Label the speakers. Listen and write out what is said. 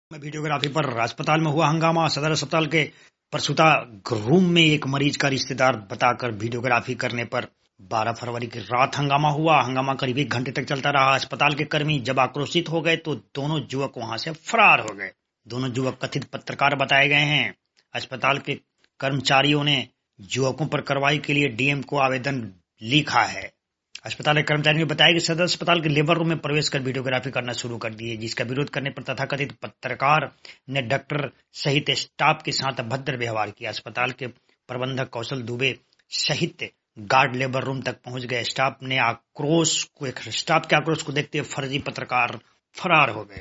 Speaker 1: में वीडियोग्राफी पर अस्पताल में हुआ हंगामा। सदर अस्पताल के प्रसूता रूम में एक मरीज का रिश्तेदार बताकर वीडियोग्राफी करने पर 12 फरवरी की रात हंगामा हुआ। हंगामा करीब 1 घंटे तक चलता रहा। अस्पताल के कर्मी जब आक्रोशित हो गए तो दोनों युवक वहां से फरार हो गए। दोनों युवक कथित पत्रकार बताए गए हैं। अस्पताल के कर्मचारियों ने युवकों पर कार्रवाई के लिए डीएम को आवेदन लिखा है। अस्पताल के कर्मचारियों ने बताया कि सदर अस्पताल के लेबर रूम में प्रवेश कर वीडियोग्राफी करना शुरू कर दिए, जिसका विरोध करने पर तथाकथित पत्रकार ने डॉक्टर सहित स्टाफ के साथ अभद्र व्यवहार किया। अस्पताल के प्रबंधक कौशल दुबे सहित गार्ड लेबर रूम तक पहुंच गए। स्टाफ के आक्रोश को देखते हुए फर्जी पत्रकार फरार हो गए।